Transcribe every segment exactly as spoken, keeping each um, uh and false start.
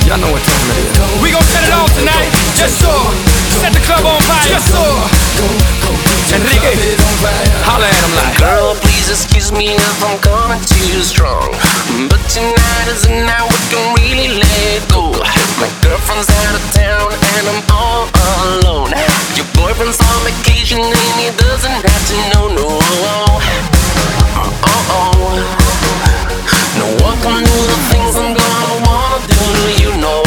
Y'all know what time it is. We gon' set it off tonight. Just so. Set the club on fire. Just so. Enrique, holla at him like. Girl, please excuse me if I'm coming too strong, but tonight is the night we can really let go. My girlfriend's out of town and I'm all alone. Your boyfriend's on vacation and he doesn't have to know, no. Oh, oh. No one can do the things I'm gonna wanna do, you know.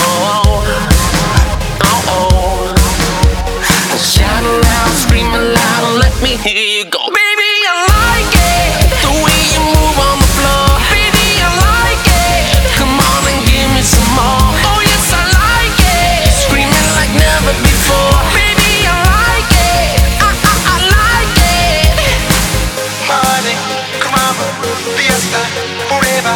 Oh, oh. Shout aloud, scream aloud, let me hear you go. Baby, I like it, the way you move on the floor. Baby, I like it, come on and give me some more. Oh yes, I like it, screaming like never before. Baby, I like it, I, I, I like it. Money, crime, fiesta, forever.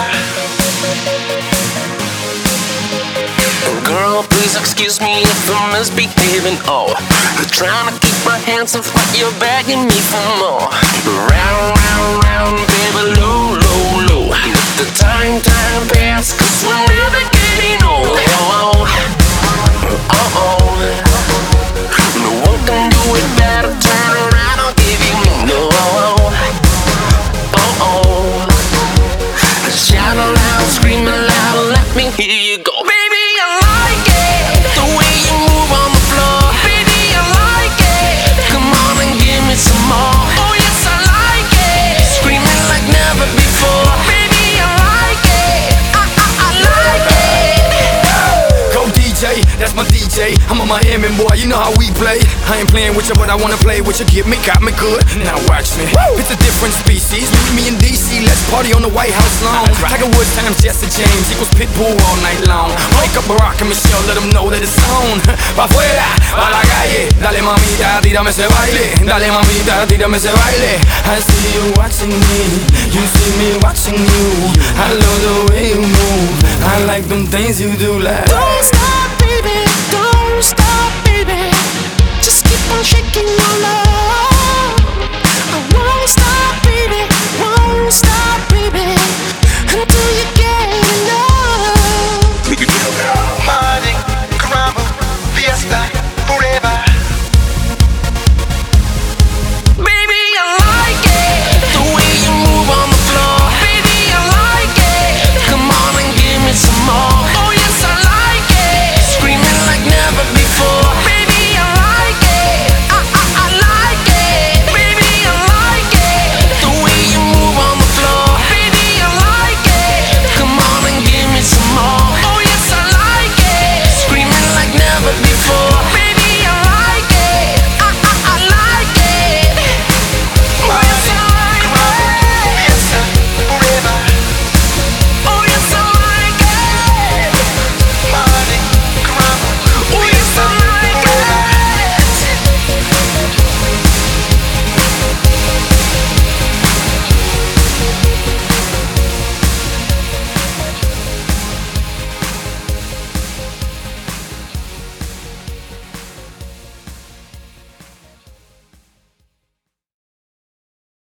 Girl, please excuse me if I'm misbehaving. Oh, I'm trying to keep my hands off, but you're begging me for more. Round, round, round, baby, low, low, low. Let the time, time pass, cause we're never getting old. Oh, oh, oh. No one can do it better. Turn around, I'll give you more. No, oh, oh. Shout aloud, scream aloud, let me hear you go. Baby, I like it, the way you move on the floor. Baby, I like it, come on and give me some more. Oh yes, I like it, screaming like never before. Baby, I like it, I, I, I like it. Go D J, that's my D J. I'm a Miami boy, you know how we play. I ain't playing with you, but I wanna play with you. Get me, got me good, now watch me. Woo! It's a different species, meet me in D C. Let's party on the White House lawn. Right. Tiger Woods times Jesse James equals Pitbull all night long. Wake up Barack and Michelle, let them know that it's on. Pa' afuera, pa' la calle. Dale mamita, tírame ese baile. Dale mamita, tírame ese baile. I see you watching me, you see me watching you. I love the way you move, I like them things you do like. Don't stop, baby, don't stop, baby. Just keep on shaking your love.